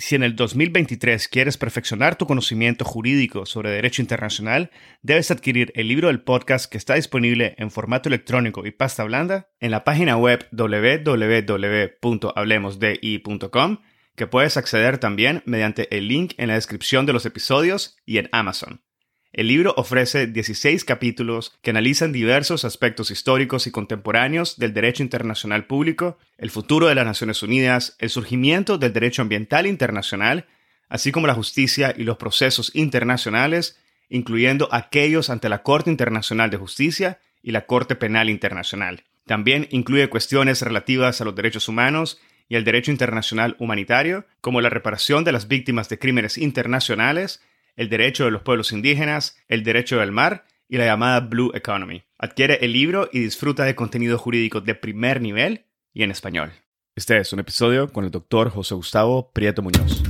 Si en el 2023 quieres perfeccionar tu conocimiento jurídico sobre derecho internacional, debes adquirir el libro del podcast que está disponible en formato electrónico y pasta blanda en la página web www.hablemosdi.com, que puedes acceder también mediante el link en la descripción de los episodios y en Amazon. El libro ofrece 16 capítulos que analizan diversos aspectos históricos y contemporáneos del derecho internacional público, el futuro de las Naciones Unidas, el surgimiento del derecho ambiental internacional, así como la justicia y los procesos internacionales, incluyendo aquellos ante la Corte Internacional de Justicia y la Corte Penal Internacional. También incluye cuestiones relativas a los derechos humanos y el derecho internacional humanitario, como la reparación de las víctimas de crímenes internacionales, el derecho de los pueblos indígenas, el derecho del mar y la llamada Blue Economy. Adquiere el libro y disfruta de contenido jurídico de primer nivel y en español. Este es un episodio con el Dr. José Gustavo Prieto Muñoz.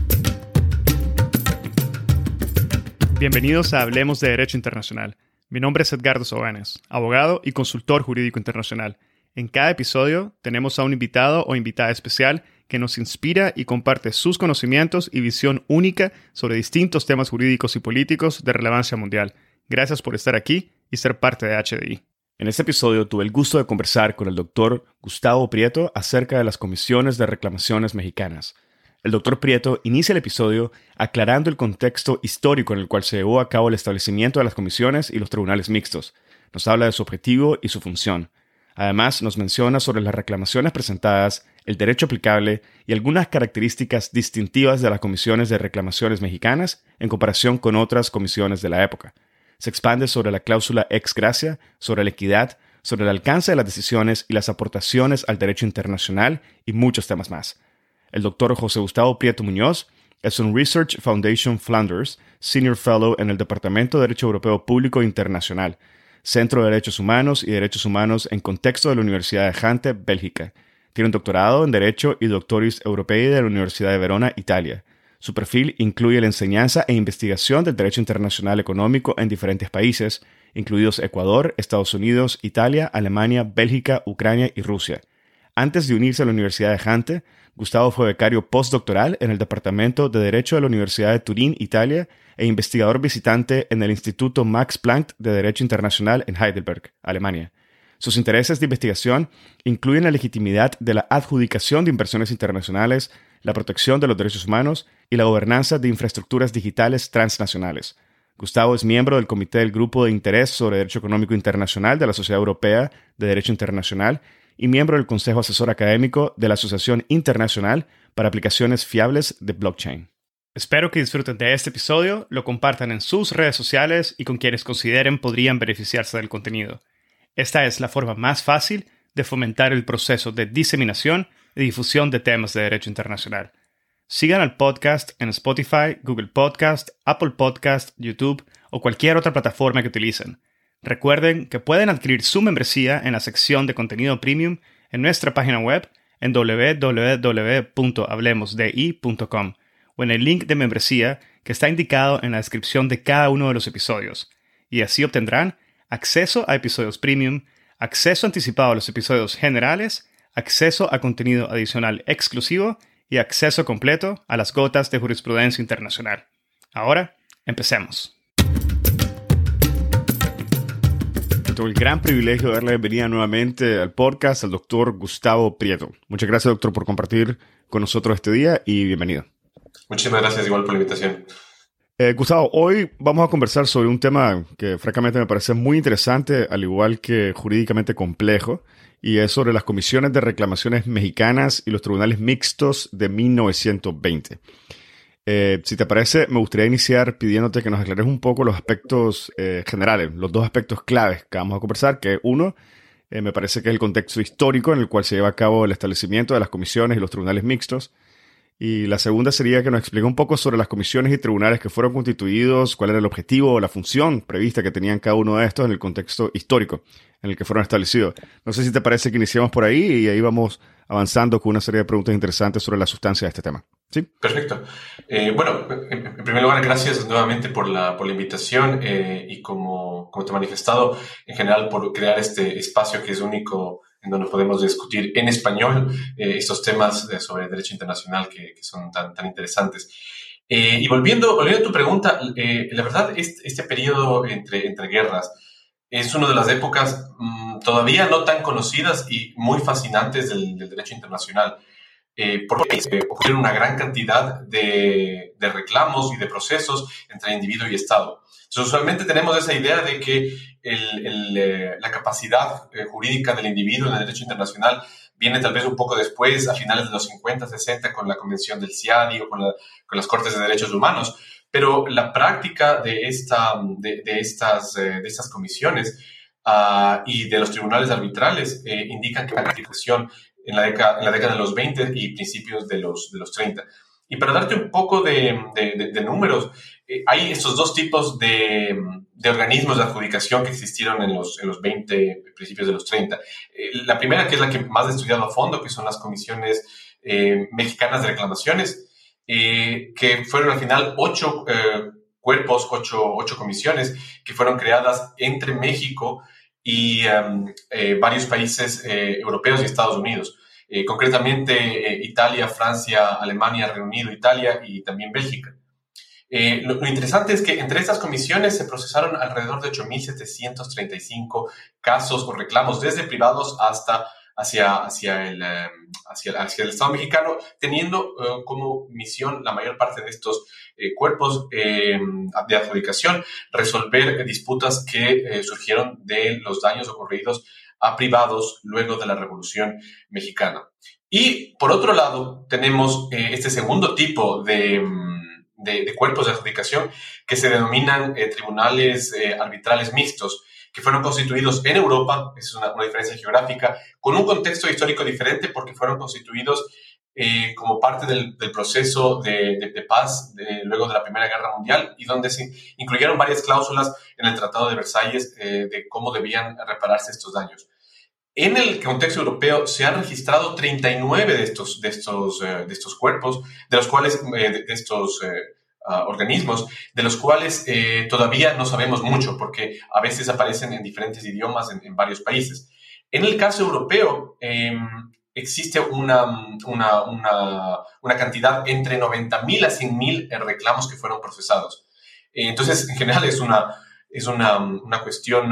Bienvenidos a Hablemos de Derecho Internacional. Mi nombre es Edgardo Sobanes, abogado y consultor jurídico internacional. En cada episodio tenemos a un invitado o invitada especial que nos inspira y comparte sus conocimientos y visión única sobre distintos temas jurídicos y políticos de relevancia mundial. Gracias por estar aquí y ser parte de HDI. En este episodio tuve el gusto de conversar con el Dr. Gustavo Prieto acerca de las comisiones de reclamaciones mexicanas. El Dr. Prieto inicia el episodio aclarando el contexto histórico en el cual se llevó a cabo el establecimiento de las comisiones y los tribunales mixtos. Nos habla de su objetivo y su función. Además, nos menciona sobre las reclamaciones presentadas, el derecho aplicable y algunas características distintivas de las comisiones de reclamaciones mexicanas en comparación con otras comisiones de la época. Se expande sobre la cláusula ex gratia, sobre la equidad, sobre el alcance de las decisiones y las aportaciones al derecho internacional y muchos temas más. El Dr. José Gustavo Prieto Muñoz es un Research Foundation Flanders Senior Fellow en el Departamento de Derecho Europeo Público Internacional, Centro de Derechos Humanos y Derechos Humanos en Contexto de la Universidad de Gante, Bélgica. Tiene un doctorado en Derecho y Doctoris Europei de la Universidad de Verona, Italia. Su perfil incluye la enseñanza e investigación del derecho internacional económico en diferentes países, incluidos Ecuador, Estados Unidos, Italia, Alemania, Bélgica, Ucrania y Rusia. Antes de unirse a la Universidad de Gante, Gustavo fue becario postdoctoral en el Departamento de Derecho de la Universidad de Turín, Italia, e investigador visitante en el Instituto Max Planck de Derecho Internacional en Heidelberg, Alemania. Sus intereses de investigación incluyen la legitimidad de la adjudicación de inversiones internacionales, la protección de los derechos humanos y la gobernanza de infraestructuras digitales transnacionales. Gustavo es miembro del Comité del Grupo de Interés sobre Derecho Económico Internacional de la Sociedad Europea de Derecho Internacional y miembro del Consejo Asesor Académico de la Asociación Internacional para Aplicaciones Fiables de Blockchain. Espero que disfruten de este episodio, lo compartan en sus redes sociales y con quienes consideren podrían beneficiarse del contenido. Esta es la forma más fácil de fomentar el proceso de diseminación y difusión de temas de derecho internacional. Sigan al podcast en Spotify, Google Podcast, Apple Podcast, YouTube o cualquier otra plataforma que utilicen. Recuerden que pueden adquirir su membresía en la sección de contenido premium en nuestra página web en www.hablemosdi.com o en el link de membresía que está indicado en la descripción de cada uno de los episodios. Y así obtendrán acceso a episodios premium, acceso anticipado a los episodios generales, acceso a contenido adicional exclusivo y acceso completo a las gotas de jurisprudencia internacional. Ahora, empecemos. Tengo el gran privilegio de darle la bienvenida nuevamente al podcast al doctor Gustavo Prieto. Muchas gracias, doctor, por compartir con nosotros este día y bienvenido. Muchísimas gracias igual por la invitación. Gustavo, hoy vamos a conversar sobre un tema que francamente me parece muy interesante, al igual que jurídicamente complejo, y es sobre las comisiones de reclamaciones mexicanas y los tribunales mixtos de 1920. Si te parece, me gustaría iniciar pidiéndote que nos aclares un poco los aspectos generales, los dos aspectos claves que vamos a conversar, que uno, me parece que es el contexto histórico en el cual se lleva a cabo el establecimiento de las comisiones y los tribunales mixtos. Y la segunda sería que nos explique un poco sobre las comisiones y tribunales que fueron constituidos, cuál era el objetivo o la función prevista que tenían cada uno de estos en el contexto histórico en el que fueron establecidos. No sé si te parece que iniciemos por ahí y ahí vamos avanzando con una serie de preguntas interesantes sobre la sustancia de este tema. ¿Sí? Perfecto. Bueno, en primer lugar, gracias nuevamente por la invitación y como te he manifestado, en general por crear este espacio que es único en donde podemos discutir en español estos temas sobre derecho internacional que son tan interesantes. Y volviendo a tu pregunta, la verdad, este periodo entre guerras es una de las épocas todavía no tan conocidas y muy fascinantes del derecho internacional. Porque ocurren una gran cantidad de reclamos y de procesos entre individuo y Estado. Entonces, usualmente tenemos esa idea de que la capacidad jurídica del individuo en el derecho internacional viene tal vez un poco después, a finales de los 50, 60, con la Convención del CIADI o con las Cortes de Derechos Humanos. Pero la práctica de estas comisiones y de los tribunales arbitrales indican que la ratificación en la década de los 20 y principios de los 30. Y para darte un poco de números, hay estos dos tipos de organismos de adjudicación que existieron en los 20, principios de los 30. La primera, que es la que más he estudiado a fondo, que son las comisiones mexicanas de reclamaciones, que fueron al final 8 cuerpos, 8 comisiones que fueron creadas entre México y varios países europeos y Estados Unidos. Concretamente Italia, Francia, Alemania, Reino Unido, Italia y también Bélgica. Lo interesante es que entre estas comisiones se procesaron alrededor de 8.735 casos o reclamos, desde privados hasta hacia el Estado mexicano, teniendo como misión la mayor parte de estos cuerpos de adjudicación resolver disputas que surgieron de los daños ocurridos a privados luego de la Revolución Mexicana. Y por otro lado, tenemos este segundo tipo de cuerpos de adjudicación que se denominan tribunales arbitrales mixtos, que fueron constituidos en Europa, es una diferencia geográfica, con un contexto histórico diferente porque fueron constituidos como parte del proceso de paz luego de la Primera Guerra Mundial, y donde se incluyeron varias cláusulas en el Tratado de Versalles de cómo debían repararse estos daños. En el contexto europeo se han registrado 39 de estos cuerpos, de los cuales, de estos organismos, de los cuales todavía no sabemos mucho, porque a veces aparecen en diferentes idiomas en varios países. En el caso europeo, existe una cantidad entre 90.000 a 100.000 reclamos que fueron procesados. Entonces, en general, es una cuestión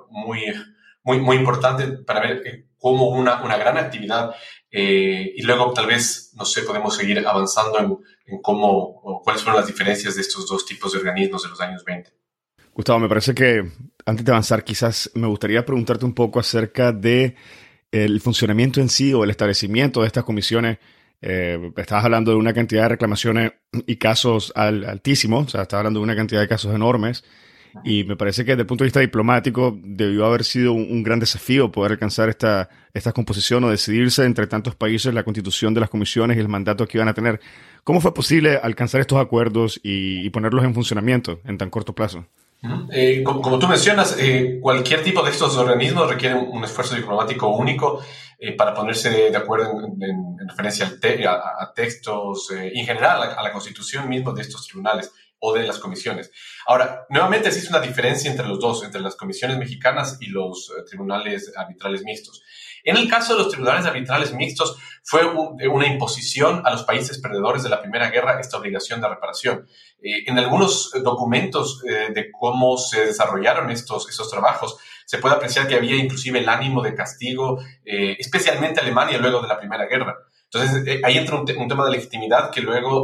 muy importante para ver cómo una gran actividad y luego tal vez, no sé, podemos seguir avanzando en cuáles fueron las diferencias de estos dos tipos de organismos de los años 20. Gustavo, me parece que antes de avanzar quizás me gustaría preguntarte un poco acerca de el funcionamiento en sí o el establecimiento de estas comisiones. Estabas hablando de una cantidad de reclamaciones y casos altísimos, o sea, estabas hablando de una cantidad de casos enormes. Y me parece que desde el punto de vista diplomático debió haber sido un gran desafío poder alcanzar esta composición o decidirse entre tantos países la constitución de las comisiones y el mandato que iban a tener. ¿Cómo fue posible alcanzar estos acuerdos y ponerlos en funcionamiento en tan corto plazo? Como tú mencionas, cualquier tipo de estos organismos requiere un esfuerzo diplomático único para ponerse de acuerdo en referencia a textos y en general a la constitución misma de estos tribunales o de las comisiones. Ahora, nuevamente existe una diferencia entre los dos, entre las comisiones mexicanas y los tribunales arbitrales mixtos. En el caso de los tribunales arbitrales mixtos, fue una imposición a los países perdedores de la Primera Guerra esta obligación de reparación. En algunos documentos de cómo se desarrollaron estos trabajos, se puede apreciar que había inclusive el ánimo de castigo, especialmente Alemania luego de la Primera Guerra. Entonces, ahí entra un tema de legitimidad que luego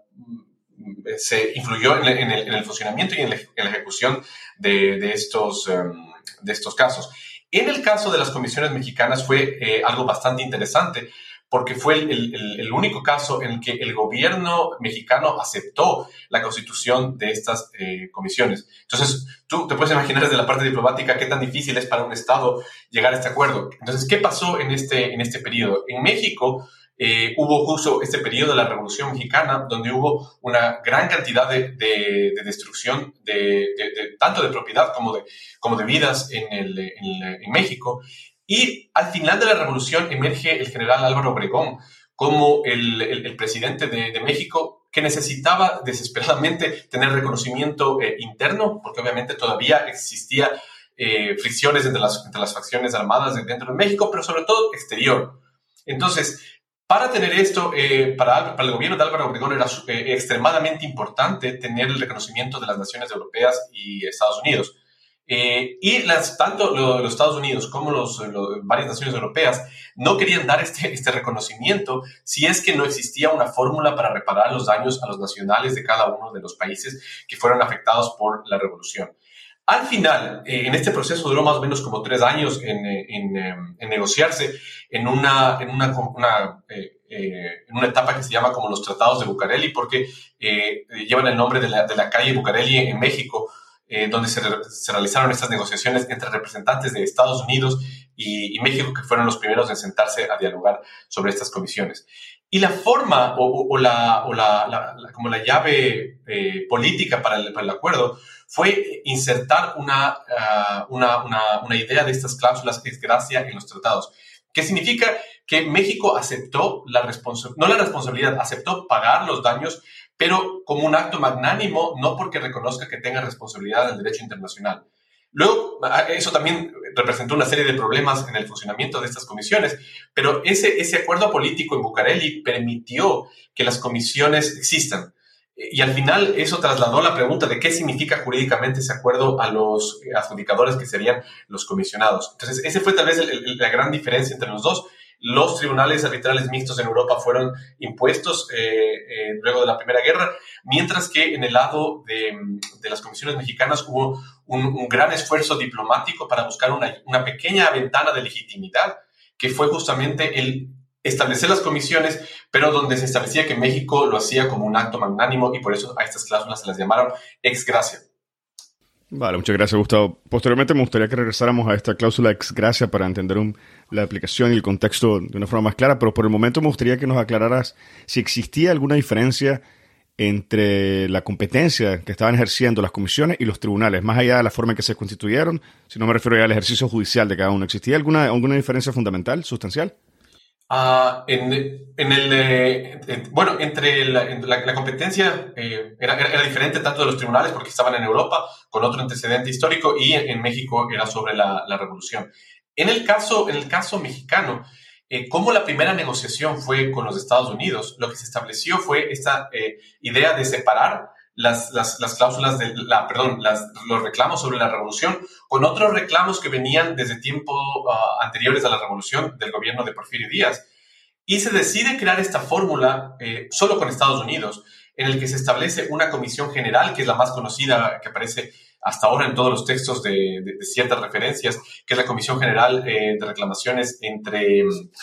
se influyó en el funcionamiento y en la ejecución de estos casos. En el caso de las comisiones mexicanas fue algo bastante interesante, porque fue el único caso en el que el gobierno mexicano aceptó la constitución de estas comisiones. Entonces, tú te puedes imaginar desde la parte diplomática qué tan difícil es para un Estado llegar a este acuerdo. Entonces, ¿qué pasó en este periodo? En México hubo justo este periodo de la Revolución Mexicana, donde hubo una gran cantidad de destrucción tanto de propiedad como de vidas en México. Y al final de la revolución emerge el general Álvaro Obregón como el presidente de México, que necesitaba desesperadamente tener reconocimiento interno, porque obviamente todavía existía fricciones entre las facciones armadas dentro de México, pero sobre todo exterior. Entonces, para tener esto, para el gobierno de Álvaro Obregón era extremadamente importante tener el reconocimiento de las naciones europeas y Estados Unidos. Y tanto los Estados Unidos como varias naciones europeas no querían dar este reconocimiento si es que no existía una fórmula para reparar los daños a los nacionales de cada uno de los países que fueron afectados por la revolución. Al final, en este proceso duró más o menos como 3 años en negociarse en una etapa que se llama como los Tratados de Bucareli, porque llevan el nombre de la calle Bucareli en México, donde se realizaron estas negociaciones entre representantes de Estados Unidos y México, que fueron los primeros en sentarse a dialogar sobre estas comisiones. Y la forma como la llave política para el acuerdo fue insertar una idea de estas cláusulas ex gracia en los tratados, que significa que México aceptó aceptó pagar los daños, pero como un acto magnánimo, no porque reconozca que tenga responsabilidad del derecho internacional. Luego, eso también representó una serie de problemas en el funcionamiento de estas comisiones, pero ese acuerdo político en Bucareli permitió que las comisiones existan. Y al final eso trasladó la pregunta de qué significa jurídicamente ese acuerdo a los adjudicadores, que serían los comisionados. Entonces, ese fue tal vez la gran diferencia entre los dos. Los tribunales arbitrales mixtos en Europa fueron impuestos luego de la Primera Guerra, mientras que en el lado de las comisiones mexicanas hubo un gran esfuerzo diplomático para buscar una pequeña ventana de legitimidad, que fue justamente el establecer las comisiones, pero donde se establecía que México lo hacía como un acto magnánimo, y por eso a estas cláusulas se las llamaron ex gracia. Vale, muchas gracias, Gustavo. Posteriormente me gustaría que regresáramos a esta cláusula ex gracia para entender la aplicación y el contexto de una forma más clara, pero por el momento me gustaría que nos aclararas si existía alguna diferencia entre la competencia que estaban ejerciendo las comisiones y los tribunales, más allá de la forma en que se constituyeron, si no me refiero ya al ejercicio judicial de cada uno. ¿Existía alguna diferencia fundamental, sustancial? Entre la competencia era diferente tanto de los tribunales, porque estaban en Europa con otro antecedente histórico, y en México era sobre la revolución. En el caso mexicano, como la primera negociación fue con los Estados Unidos, lo que se estableció fue esta idea de separar las cláusulas los reclamos sobre la revolución con otros reclamos que venían desde tiempos anteriores a la revolución del gobierno de Porfirio Díaz. Y se decide crear esta fórmula solo con Estados Unidos, en el que se establece una comisión general, que es la más conocida, que aparece hasta ahora en todos los textos de ciertas referencias, que es la Comisión General de Reclamaciones entre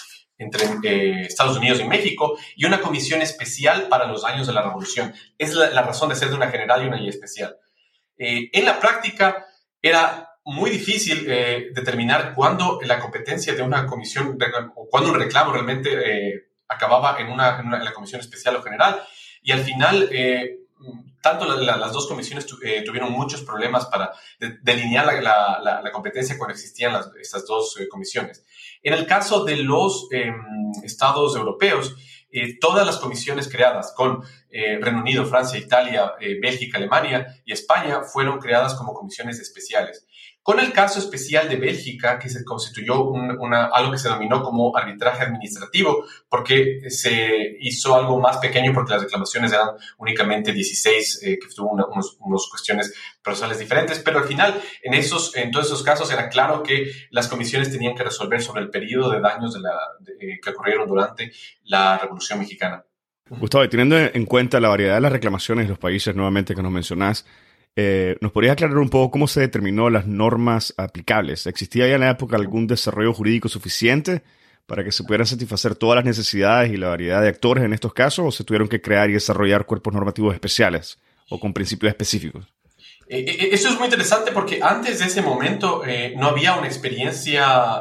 Estados Unidos y México, y una comisión especial para los años de la revolución. Es la razón de ser de una general y una especial. En la práctica era muy difícil determinar cuándo la competencia de una comisión, o cuándo un reclamo realmente acababa en la comisión especial o general, y al final tanto las dos comisiones tuvieron muchos problemas para delinear la competencia cuando existían estas dos comisiones. En el caso de los estados europeos, todas las comisiones creadas con Reino Unido, Francia, Italia, Bélgica, Alemania y España fueron creadas como comisiones especiales. Con el caso especial de Bélgica, que se constituyó algo que se denominó como arbitraje administrativo, porque se hizo algo más pequeño, porque las reclamaciones eran únicamente 16, que tuvo unas cuestiones procesales diferentes, pero al final, en todos esos casos, era claro que las comisiones tenían que resolver sobre el periodo de daños que ocurrieron durante la Revolución Mexicana. Gustavo, y teniendo en cuenta la variedad de las reclamaciones de los países nuevamente que nos mencionás, ¿nos podrías aclarar un poco cómo se determinó las normas aplicables? ¿Existía ya en la época algún desarrollo jurídico suficiente para que se pudieran satisfacer todas las necesidades y la variedad de actores en estos casos, o se tuvieron que crear y desarrollar cuerpos normativos especiales o con principios específicos? Eso es muy interesante, porque antes de ese momento no había una experiencia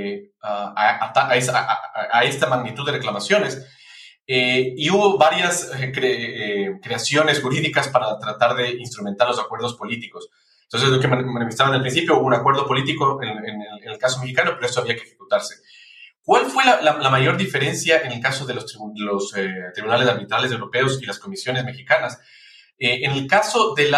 a esta magnitud de reclamaciones. Y hubo varias creaciones jurídicas para tratar de instrumentar los acuerdos políticos. Entonces, lo que manifestaban al principio, hubo un acuerdo político en el caso mexicano, pero eso había que ejecutarse. ¿Cuál fue la mayor diferencia en el caso de los tribunales arbitrales europeos y las comisiones mexicanas? En el caso de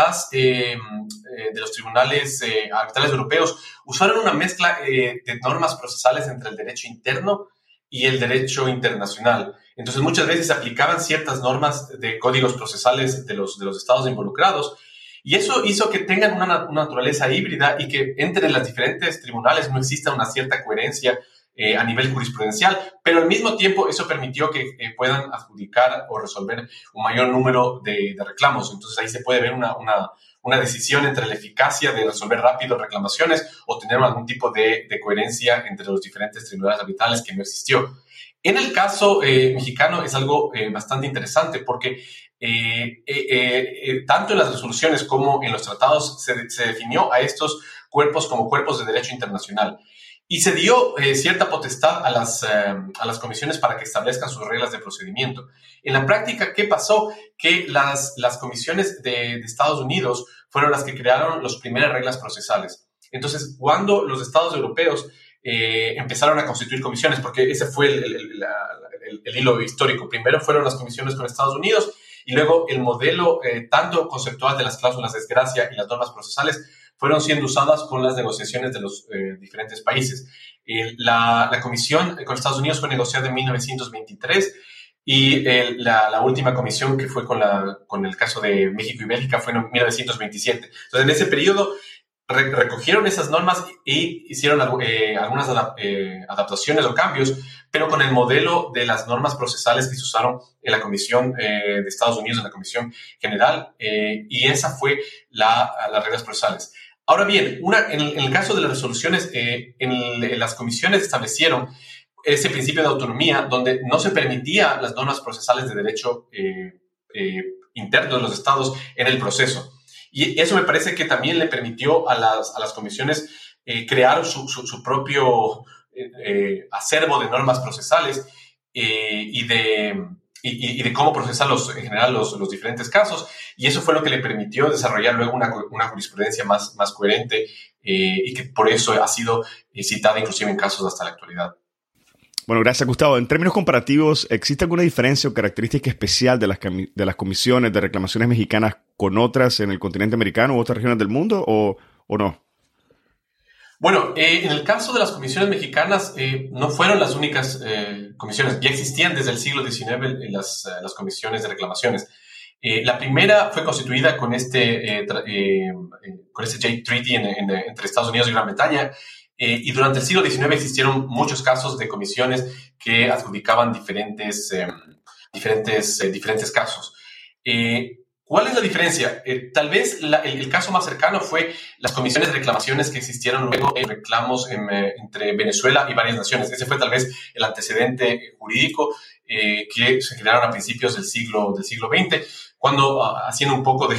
los tribunales arbitrales europeos, usaron una mezcla de normas procesales entre el derecho interno y el derecho internacional. Entonces, muchas veces se aplicaban ciertas normas de códigos procesales de los estados involucrados, y eso hizo que tengan una naturaleza híbrida y que entre las diferentes tribunales no exista una cierta coherencia a nivel jurisprudencial, pero al mismo tiempo eso permitió que puedan adjudicar o resolver un mayor número de reclamos. Entonces ahí se puede ver una decisión entre la eficacia de resolver rápido reclamaciones o tener algún tipo de coherencia entre los diferentes tribunales arbitrales que no existió. En el caso mexicano es algo bastante interesante porque tanto en las resoluciones como en los tratados se definió a estos cuerpos como cuerpos de derecho internacional. Y se dio cierta potestad a las comisiones para que establezcan sus reglas de procedimiento. En la práctica, ¿qué pasó? Que las comisiones de Estados Unidos fueron las que crearon las primeras reglas procesales. Entonces, cuando los estados europeos empezaron a constituir comisiones, porque ese fue el hilo histórico. Primero fueron las comisiones con Estados Unidos y luego el modelo tanto conceptual de las cláusulas de desgracia y las normas procesales fueron siendo usadas con las negociaciones de los diferentes países. La comisión con Estados Unidos fue negociada en 1923 y la última comisión que fue con el caso de México y Bélgica fue en 1927. Entonces, en ese periodo recogieron esas normas y hicieron algunas adaptaciones o cambios, pero con el modelo de las normas procesales que se usaron en la Comisión de Estados Unidos, en la Comisión General, y esa fue las reglas procesales. Ahora bien, en el caso de las resoluciones, en las comisiones establecieron ese principio de autonomía donde no se permitía las normas procesales de derecho interno de los estados en el proceso. Y eso me parece que también le permitió a las comisiones crear su propio acervo de normas procesales y de cómo procesar en general los diferentes casos. Y eso fue lo que le permitió desarrollar luego una jurisprudencia más coherente y que por eso ha sido citada inclusive en casos hasta la actualidad. Bueno, gracias, Gustavo. En términos comparativos, ¿existe alguna diferencia o característica especial de las comisiones de reclamaciones mexicanas con otras en el continente americano u otras regiones del mundo o no? Bueno, en el caso de las comisiones mexicanas, no fueron las únicas comisiones. Ya existían desde el siglo XIX las comisiones de reclamaciones. La primera fue constituida con este Jay Treaty entre Estados Unidos y Gran Bretaña. Y durante el siglo XIX existieron muchos casos de comisiones que adjudicaban diferentes casos. ¿Cuál es la diferencia? Tal vez el caso más cercano fue las comisiones de reclamaciones que existieron luego en reclamos entre Venezuela y varias naciones. Ese fue tal vez el antecedente jurídico que se crearon a principios del siglo XX, cuando yendo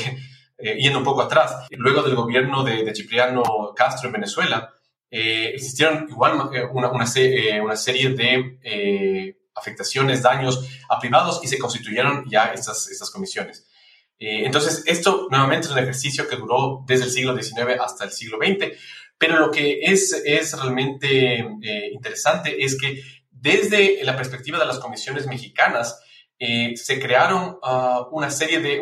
un poco atrás, luego del gobierno de Cipriano Castro en Venezuela, existieron igual una serie de afectaciones, daños a privados y se constituyeron ya estas comisiones. Entonces, esto nuevamente es un ejercicio que duró desde el siglo XIX hasta el siglo XX, pero lo que es realmente interesante es que desde la perspectiva de las comisiones mexicanas se crearon una serie de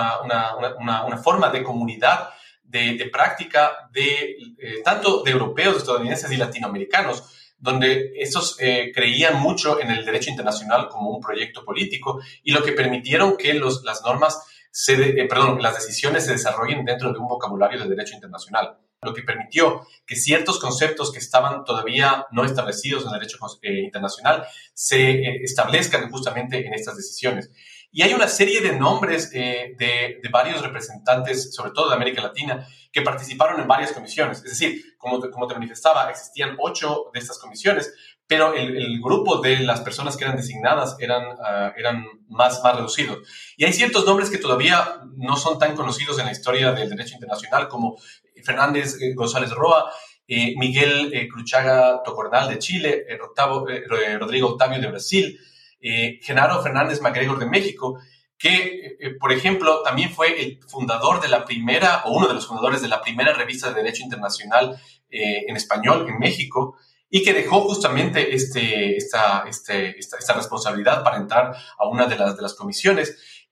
una forma de comunidad de práctica tanto de europeos, estadounidenses y latinoamericanos, donde estos creían mucho en el derecho internacional como un proyecto político y lo que permitieron que las decisiones se desarrollen dentro de un vocabulario del derecho internacional, lo que permitió que ciertos conceptos que estaban todavía no establecidos en el derecho internacional se establezcan justamente en estas decisiones. Y hay una serie de nombres de varios representantes, sobre todo de América Latina, que participaron en varias comisiones. Es decir, como te manifestaba, existían 8 de estas comisiones, pero el grupo de las personas que eran designadas eran más reducidos. Y hay ciertos nombres que todavía no son tan conocidos en la historia del derecho internacional, como Fernández González Roa, Miguel Cruchaga Tocornal de Chile, Rodrigo Octavio de Brasil, Genaro Fernández MacGregor de México, que, por ejemplo, también fue el fundador de uno de los fundadores de la primera revista de Derecho Internacional en español en México, y que dejó justamente esta responsabilidad para entrar a una de las comisiones.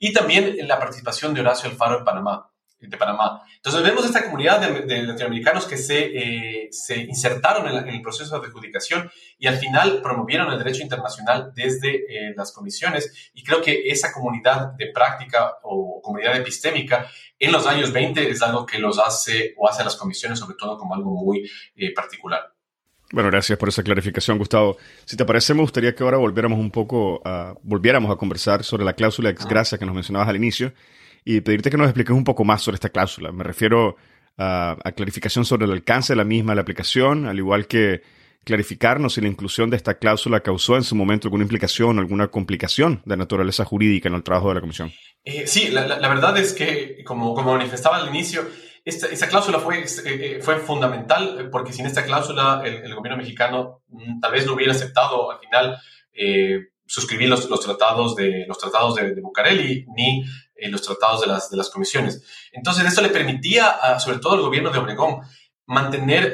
y también la participación de Horacio Alfaro de Panamá. Entonces vemos esta comunidad de latinoamericanos que se insertaron en el proceso de adjudicación y al final promovieron el derecho internacional desde las comisiones, y creo que esa comunidad de práctica o comunidad epistémica en los años 20 es algo que los hace a las comisiones sobre todo como algo muy particular. Bueno, gracias por esa clarificación, Gustavo. Si te parece, me gustaría que ahora volviéramos a conversar sobre la cláusula ex gratia que nos mencionabas al inicio y pedirte que nos expliques un poco más sobre esta cláusula. Me refiero a clarificación sobre el alcance de la misma, la aplicación, al igual que clarificarnos si la inclusión de esta cláusula causó en su momento alguna implicación o alguna complicación de naturaleza jurídica en el trabajo de la Comisión. Sí, la verdad es que, como manifestaba al inicio, esta cláusula fue fundamental, porque sin esta cláusula el gobierno mexicano tal vez no hubiera aceptado al final suscribir los tratados de Bucareli ni los tratados de las comisiones. Entonces, esto le permitía, sobre todo al gobierno de Obregón, mantener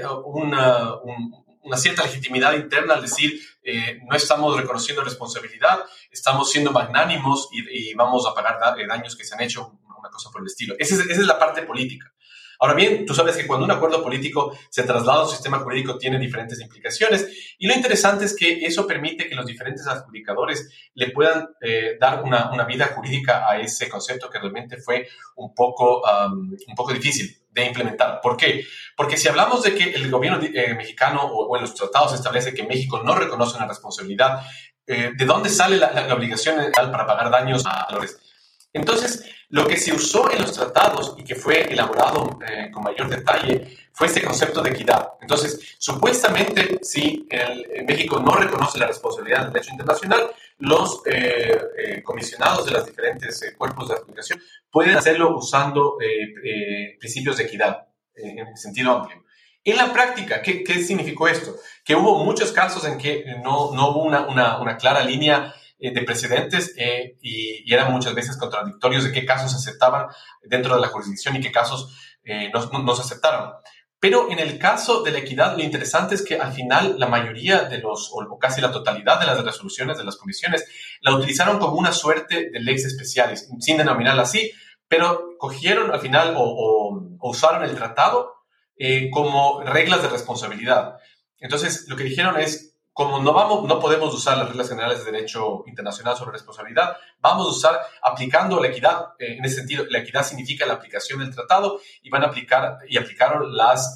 una cierta legitimidad interna al decir, no estamos reconociendo responsabilidad, estamos siendo magnánimos y vamos a pagar daños que se han hecho, una cosa por el estilo. Esa es la parte política. Ahora bien, tú sabes que cuando un acuerdo político se traslada a un sistema jurídico tiene diferentes implicaciones, y lo interesante es que eso permite que los diferentes adjudicadores le puedan dar una vida jurídica a ese concepto que realmente fue un poco difícil de implementar. ¿Por qué? Porque si hablamos de que el gobierno mexicano o en los tratados establece que México no reconoce una responsabilidad, ¿de dónde sale la obligación legal para pagar daños a los? Entonces, lo que se usó en los tratados y que fue elaborado con mayor detalle fue este concepto de equidad. Entonces, supuestamente, si México no reconoce la responsabilidad del derecho internacional, los comisionados de los diferentes cuerpos de adjudicación pueden hacerlo usando principios de equidad en sentido amplio. En la práctica, ¿qué significó esto? Que hubo muchos casos en que no hubo una clara línea de precedentes y eran muchas veces contradictorios de qué casos se aceptaban dentro de la jurisdicción y qué casos no se aceptaron. Pero en el caso de la equidad, lo interesante es que al final la mayoría o casi la totalidad de las resoluciones de las comisiones la utilizaron como una suerte de lex specialis, sin denominarla así, pero cogieron al final o usaron el tratado como reglas de responsabilidad. Entonces, lo que dijeron es, como no podemos usar las reglas generales de derecho internacional sobre responsabilidad, vamos a usar aplicando la equidad. En ese sentido, la equidad significa la aplicación del tratado y aplicaron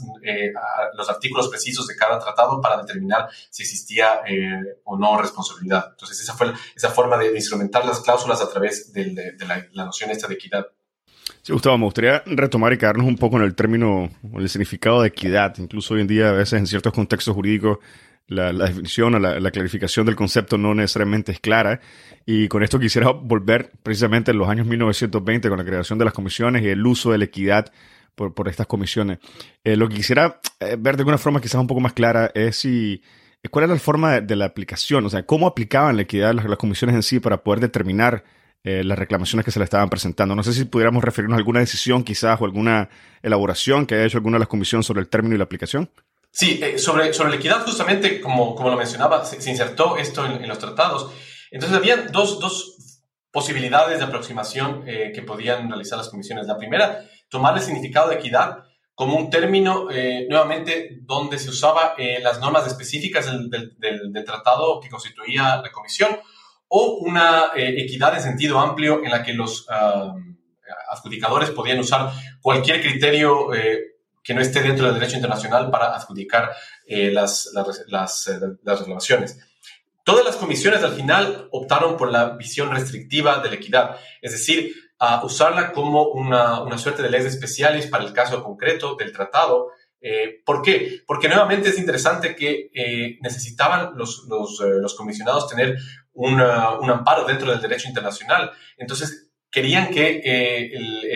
los artículos precisos de cada tratado para determinar si existía o no responsabilidad. Entonces, esa fue esa forma de instrumentar las cláusulas a través de la noción esta de equidad. Sí, Gustavo, me gustaría retomar y quedarnos un poco en el término o el significado de equidad. Incluso hoy en día, a veces en ciertos contextos jurídicos, la definición o la clarificación del concepto no necesariamente es clara. Y con esto quisiera volver precisamente en los años 1920 con la creación de las comisiones y el uso de la equidad por estas comisiones. Lo que quisiera ver de alguna forma quizás un poco más clara es cuál era la forma de la aplicación, o sea, cómo aplicaban la equidad las comisiones en sí para poder determinar las reclamaciones que se le estaban presentando. No sé si pudiéramos referirnos a alguna decisión quizás o alguna elaboración que haya hecho alguna de las comisiones sobre el término y la aplicación. Sí, sobre la equidad, justamente, como lo mencionaba, se insertó esto en los tratados. Entonces, había dos posibilidades de aproximación que podían realizar las comisiones. La primera, tomar el significado de equidad como un término, nuevamente, donde se usaba las normas específicas del tratado que constituía la comisión, o una equidad en sentido amplio en la que los adjudicadores podían usar cualquier criterio que no esté dentro del derecho internacional para adjudicar las reclamaciones. Todas las comisiones al final optaron por la visión restrictiva de la equidad, es decir, a usarla como una suerte de leyes especiales para el caso concreto del tratado. ¿Por qué? Porque nuevamente es interesante que necesitaban los comisionados tener un amparo dentro del derecho internacional. Entonces, querían que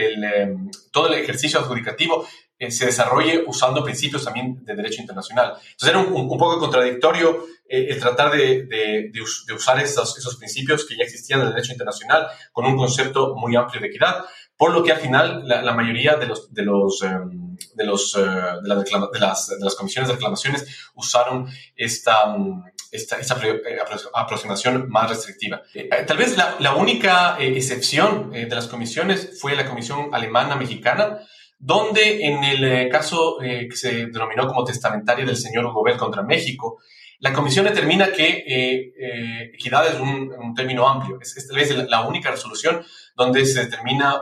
todo el ejercicio adjudicativo se desarrolle usando principios también de derecho internacional. Entonces era un poco contradictorio el tratar de usar esos principios que ya existían en el derecho internacional con un concepto muy amplio de equidad, por lo que al final la mayoría de las comisiones de reclamaciones usaron esta esta aproximación más restrictiva. Tal vez la única excepción de las comisiones fue la comisión alemana-mexicana, donde en el caso que se denominó como testamentaria del señor Hugo Bell contra México, la comisión determina que equidad es un término amplio. Es tal vez la única resolución donde se determina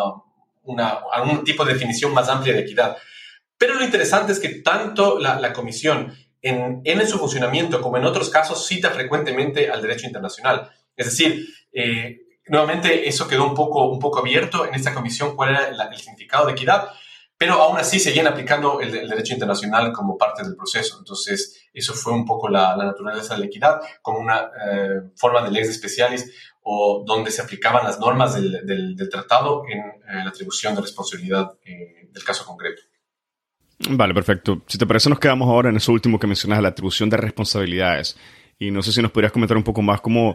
algún tipo de definición más amplia de equidad. Pero lo interesante es que tanto la comisión en su funcionamiento como en otros casos cita frecuentemente al derecho internacional. Es decir, nuevamente eso quedó un poco abierto en esta comisión cuál era el significado de equidad, pero aún así seguían aplicando el derecho internacional como parte del proceso. Entonces, eso fue un poco la naturaleza de la equidad, como una forma de lex specialis o donde se aplicaban las normas del tratado en la atribución de responsabilidad del caso concreto. Vale, perfecto. Si te parece, nos quedamos ahora en eso último que mencionas, la atribución de responsabilidades. Y no sé si nos podrías comentar un poco más cómo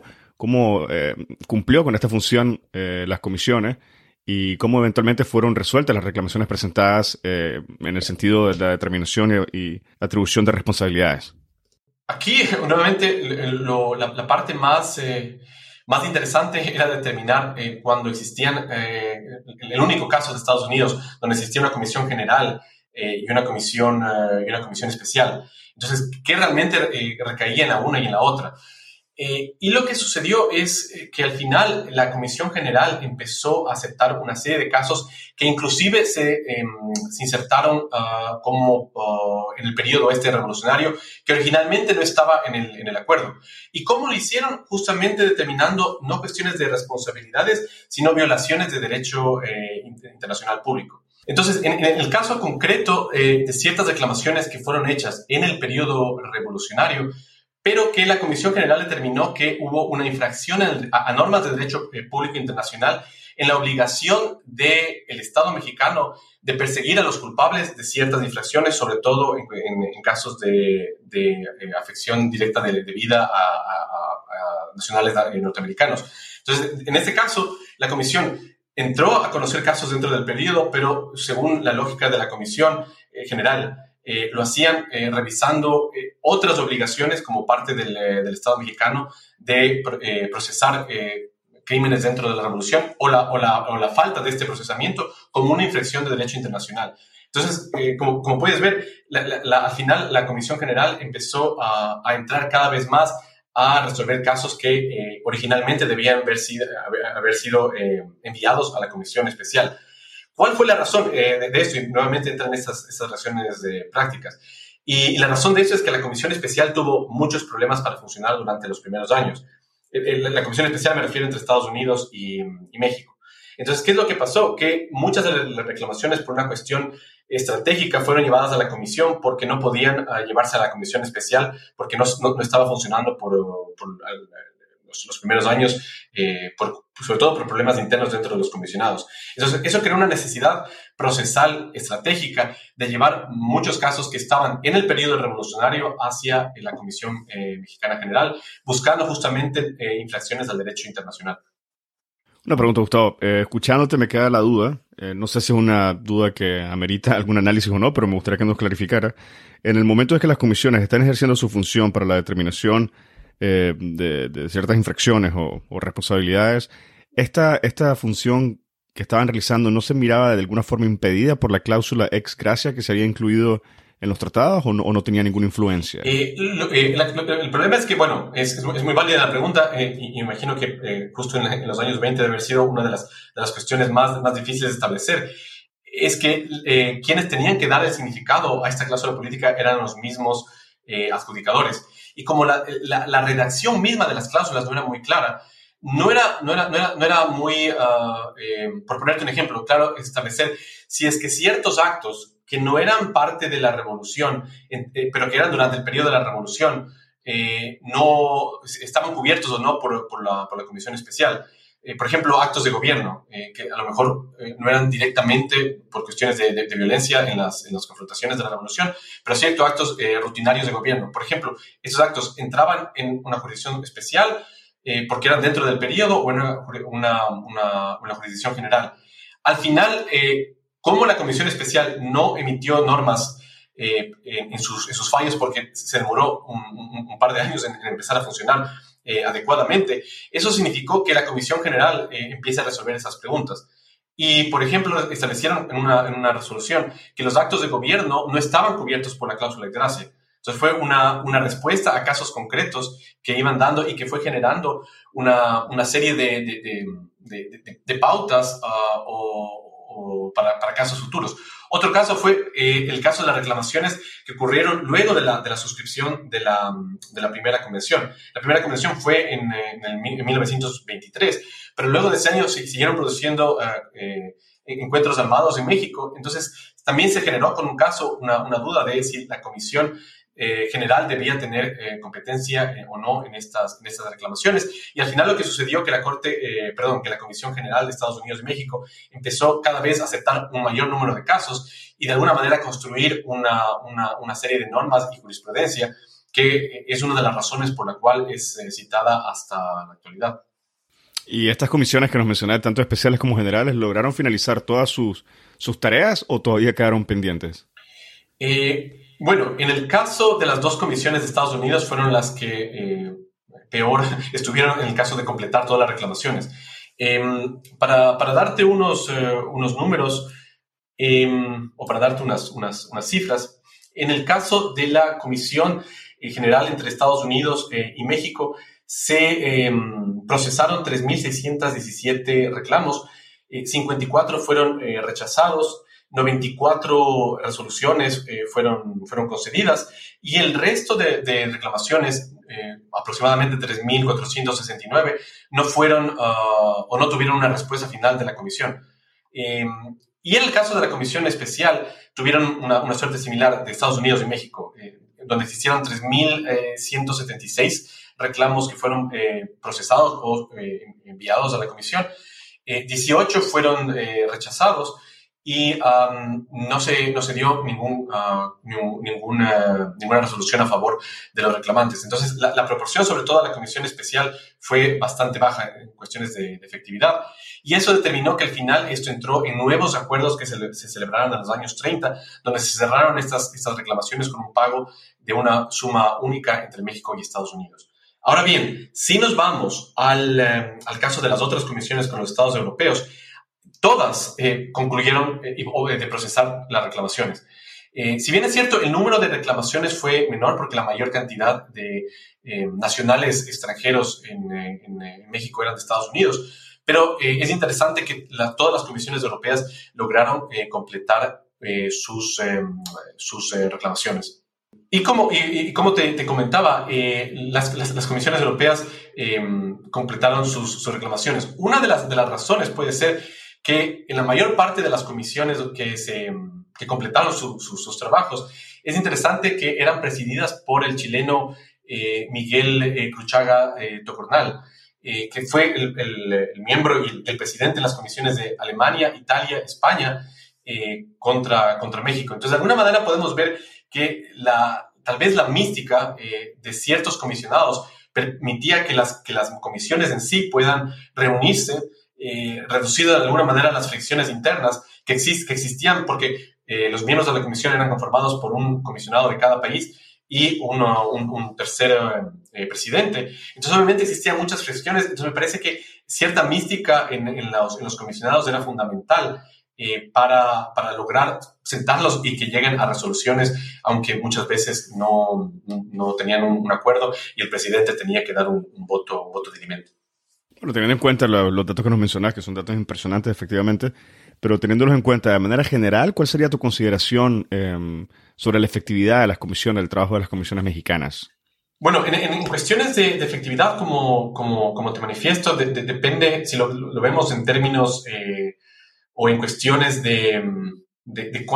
cumplió con esta función las comisiones y cómo eventualmente fueron resueltas las reclamaciones presentadas en el sentido de la determinación y atribución de responsabilidades. Aquí, nuevamente, la parte más interesante era determinar cuando existían, el único caso de Estados Unidos donde existía una comisión general y una comisión especial. Entonces, ¿qué realmente recaía en la una y en la otra? Y lo que sucedió es que al final la Comisión General empezó a aceptar una serie de casos que inclusive se insertaron en el periodo revolucionario, que originalmente no estaba en el acuerdo. ¿Y cómo lo hicieron? Justamente determinando no cuestiones de responsabilidades, sino violaciones de derecho internacional público. Entonces, en el caso concreto de ciertas reclamaciones que fueron hechas en el periodo revolucionario, pero que la Comisión General determinó que hubo una infracción a normas de derecho público internacional en la obligación del Estado mexicano de perseguir a los culpables de ciertas infracciones, sobre todo en casos de afección directa de vida a nacionales norteamericanos. Entonces, en este caso, la Comisión entró a conocer casos dentro del periodo, pero según la lógica de la Comisión General, lo hacían revisando otras obligaciones como parte del Estado mexicano de procesar crímenes dentro de la revolución o la falta de este procesamiento como una infracción de derecho internacional. Entonces, como puedes ver, al final la Comisión General empezó a entrar cada vez más a resolver casos que originalmente debían haber sido enviados a la Comisión Especial. ¿Cuál fue la razón de esto? Y nuevamente entran estas razones prácticas. Y la razón de esto es que la Comisión Especial tuvo muchos problemas para funcionar durante los primeros años. La Comisión Especial me refiero entre Estados Unidos y México. Entonces, ¿qué es lo que pasó? Que muchas de las reclamaciones por una cuestión estratégica fueron llevadas a la Comisión porque no podían llevarse a la Comisión Especial porque no estaba funcionando por los primeros años, sobre todo por problemas internos dentro de los comisionados. Entonces, eso creó una necesidad procesal estratégica de llevar muchos casos que estaban en el periodo revolucionario hacia la Comisión Mexicana General, buscando justamente infracciones al derecho internacional. Una pregunta, Gustavo. Escuchándote me queda la duda. No sé si es una duda que amerita algún análisis o no, pero me gustaría que nos clarificara. En el momento en que las comisiones están ejerciendo su función para la determinación de ciertas infracciones o responsabilidades, esta función que estaban realizando no se miraba de alguna forma impedida por la cláusula ex gratia que se había incluido en los tratados o no tenía ninguna influencia? El problema es que, bueno, es muy válida la pregunta y imagino que justo en los años 20 debe haber sido una de las cuestiones más difíciles de establecer. Es que quienes tenían que dar el significado a esta cláusula política eran los mismos adjudicadores. Y como la redacción misma de las cláusulas no era muy clara, no era muy, por ponerte un ejemplo, claro, establecer si es que ciertos actos que no eran parte de la revolución, pero que eran durante el periodo de la revolución, no estaban cubiertos o no por la Comisión Especial. Por ejemplo, actos de gobierno, que a lo mejor no eran directamente por cuestiones de violencia en las confrontaciones de la revolución, pero ciertos actos rutinarios de gobierno. Por ejemplo, esos actos entraban en una jurisdicción especial porque eran dentro del periodo o en una jurisdicción general. Al final, como la Comisión Especial no emitió normas en sus fallos porque se demoró un par de años en empezar a funcionar adecuadamente. Eso significó que la Comisión General empiece a resolver esas preguntas. Y, por ejemplo, establecieron en una resolución que los actos de gobierno no estaban cubiertos por la cláusula de gracia. Entonces fue una respuesta a casos concretos que iban dando y que fue generando una serie de pautas o para casos futuros. Otro caso fue el caso de las reclamaciones que ocurrieron luego de la suscripción de la primera convención. La primera convención fue en 1923, pero luego de ese año se siguieron produciendo encuentros armados en México. Entonces también se generó con un caso una duda de si la Comisión General debía tener competencia o no en estas reclamaciones. Y al final lo que sucedió que que la Comisión General de Estados Unidos y México empezó cada vez a aceptar un mayor número de casos y de alguna manera construir una serie de normas y jurisprudencia que es una de las razones por la cual es citada hasta la actualidad. ¿Y estas comisiones que nos mencionaste, tanto especiales como generales, lograron finalizar todas sus tareas o todavía quedaron pendientes? Bueno, en el caso de las dos comisiones de Estados Unidos fueron las que peor estuvieron en el caso de completar todas las reclamaciones. Para darte unos números o para darte unas cifras, en el caso de la Comisión General entre Estados Unidos y México, se procesaron 3.617 reclamos, 54 fueron rechazados, 94 resoluciones fueron concedidas y el resto de reclamaciones, aproximadamente 3.469, no fueron o no tuvieron una respuesta final de la comisión. Y en el caso de la comisión especial, tuvieron una suerte similar de Estados Unidos y México, donde existieron 3.176 reclamos que fueron procesados o enviados a la comisión. 18 fueron rechazados y no se dio ninguna resolución a favor de los reclamantes. Entonces, la proporción, sobre todo a la comisión especial, fue bastante baja en cuestiones de efectividad. Y eso determinó que al final esto entró en nuevos acuerdos que se celebraron en los años 30, donde se cerraron estas reclamaciones con un pago de una suma única entre México y Estados Unidos. Ahora bien, si nos vamos al caso de las otras comisiones con los estados europeos, todas concluyeron de procesar las reclamaciones. Si bien es cierto, el número de reclamaciones fue menor porque la mayor cantidad de nacionales extranjeros en México eran de Estados Unidos, pero es interesante que todas las comisiones europeas lograron completar sus reclamaciones. Y como te comentaba, las comisiones europeas completaron sus reclamaciones. Una de las razones puede ser que en la mayor parte de las comisiones que completaron sus trabajos, es interesante que eran presididas por el chileno Miguel Cruchaga Tocornal, que fue el miembro y el presidente de las comisiones de Alemania, Italia, España contra México. Entonces, de alguna manera podemos ver que tal vez la mística de ciertos comisionados permitía que las comisiones en sí puedan reunirse, reducido de alguna manera las fricciones internas que existían porque los miembros de la comisión eran conformados por un comisionado de cada país y un tercer presidente. Entonces, obviamente, existían muchas fricciones. Entonces, me parece que cierta mística en los comisionados era fundamental para lograr sentarlos y que lleguen a resoluciones, aunque muchas veces no tenían un acuerdo y el presidente tenía que dar un voto dirimente. Bueno, teniendo en cuenta los datos que nos mencionaste, que son datos impresionantes, efectivamente, pero teniéndolos en cuenta de manera general, ¿cuál sería tu consideración sobre la efectividad de las comisiones, del trabajo de las comisiones mexicanas? Bueno, en cuestiones de efectividad, como te manifiesto, depende si lo vemos en términos o en cuestiones de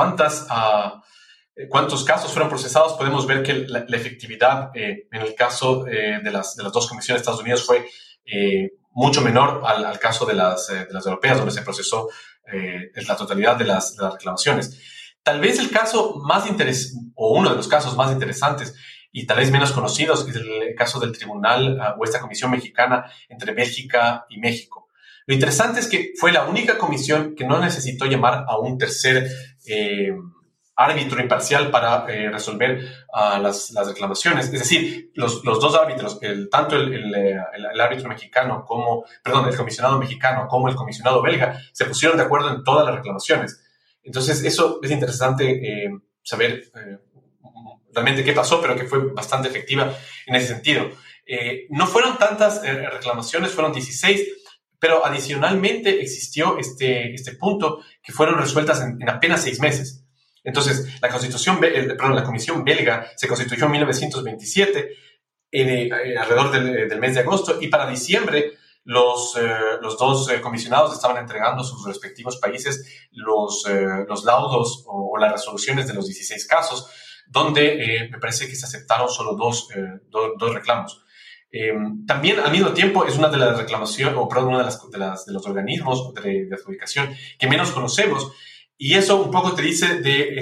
cuántos casos fueron procesados. Podemos ver que la efectividad en el caso de las dos comisiones de Estados Unidos fue mucho menor al caso de las europeas, donde se procesó la totalidad de las reclamaciones. Tal vez el caso más interesante, o uno de los casos más interesantes y tal vez menos conocidos, es el caso del tribunal o esta comisión mexicana entre Bélgica y México. Lo interesante es que fue la única comisión que no necesitó llamar a un tercer árbitro imparcial para resolver las reclamaciones. Es decir, los dos árbitros, tanto el árbitro mexicano el comisionado mexicano como el comisionado belga, se pusieron de acuerdo en todas las reclamaciones. Entonces, eso es interesante saber realmente qué pasó, pero que fue bastante efectiva en ese sentido. No fueron tantas reclamaciones, fueron 16, pero adicionalmente existió este punto que fueron resueltas en apenas 6 meses. Entonces, la Comisión belga se constituyó en 1927, alrededor del mes de agosto, y para diciembre los dos comisionados estaban entregando a sus respectivos países los laudos o las resoluciones de los 16 casos, donde me parece que se aceptaron solo dos reclamos. También, al mismo tiempo, es una de las reclamaciones, uno de los organismos de adjudicación que menos conocemos, y eso un poco te dice de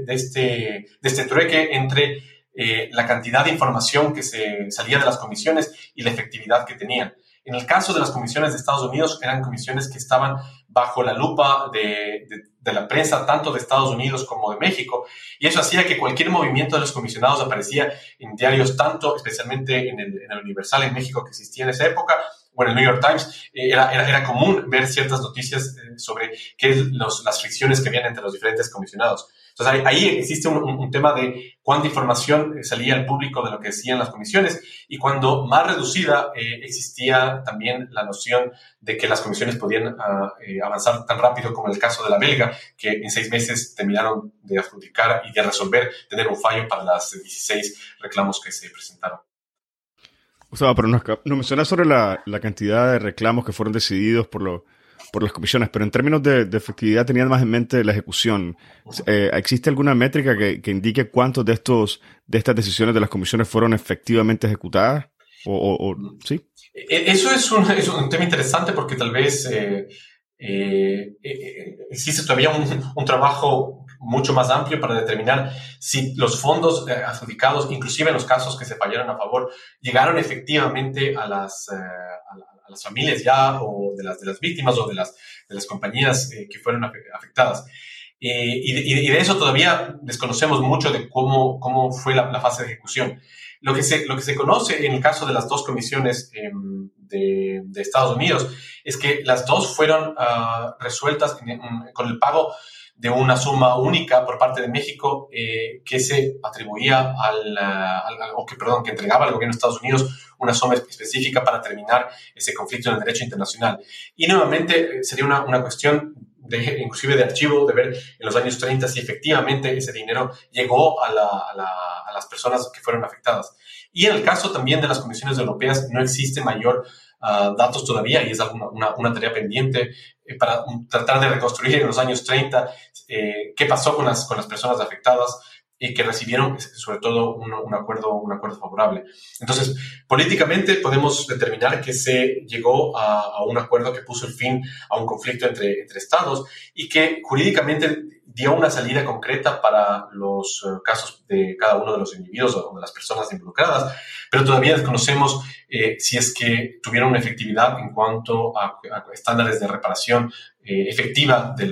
este trueque entre la cantidad de información que se salía de las comisiones y la efectividad que tenían. En el caso de las comisiones de Estados Unidos, eran comisiones que estaban bajo la lupa de la prensa, tanto de Estados Unidos como de México, y eso hacía que cualquier movimiento de los comisionados aparecía en diarios, tanto especialmente en el Universal en México, que existía en esa época, o en el New York Times. Era común ver ciertas noticias sobre las fricciones que habían entre los diferentes comisionados. Entonces, ahí existe un tema de cuánta información salía al público de lo que decían las comisiones, y cuando más reducida existía también la noción de que las comisiones podían avanzar tan rápido como en el caso de la belga, que en 6 meses terminaron de adjudicar y de resolver, tener un fallo para las 16 reclamos que se presentaron. Gustavo, pero nos mencionas sobre la cantidad de reclamos que fueron decididos por las comisiones, pero en términos de efectividad tenían más en mente la ejecución. ¿Existe alguna métrica que indique cuántos de estas decisiones de las comisiones fueron efectivamente ejecutadas? ¿Sí? Eso es un tema interesante, porque tal vez existe todavía un trabajo mucho más amplio para determinar si los fondos adjudicados, inclusive en los casos que se fallaron a favor, llegaron efectivamente a las familias ya, o de las víctimas, o de las compañías que fueron afectadas. Y de eso todavía desconocemos mucho de cómo fue la fase de ejecución. Lo que se conoce en el caso de las dos comisiones de Estados Unidos es que las dos fueron resueltas con el pago de una suma única por parte de México, que se atribuía que entregaba al gobierno de Estados Unidos una suma específica para terminar ese conflicto en el derecho internacional. Y nuevamente sería una cuestión inclusive de archivo, de ver en los años 30 si efectivamente ese dinero llegó a las personas que fueron afectadas. Y en el caso también de las comisiones europeas no existe mayor datos todavía, y es una tarea pendiente para tratar de reconstruir en los años 30 qué pasó con las personas afectadas y que recibieron sobre todo un acuerdo favorable. Entonces, políticamente podemos determinar que se llegó a un acuerdo que puso el fin a un conflicto entre estados, y que jurídicamente dio una salida concreta para los casos de cada uno de los individuos o de las personas involucradas, pero todavía desconocemos si es que tuvieron una efectividad en cuanto a estándares de reparación efectiva de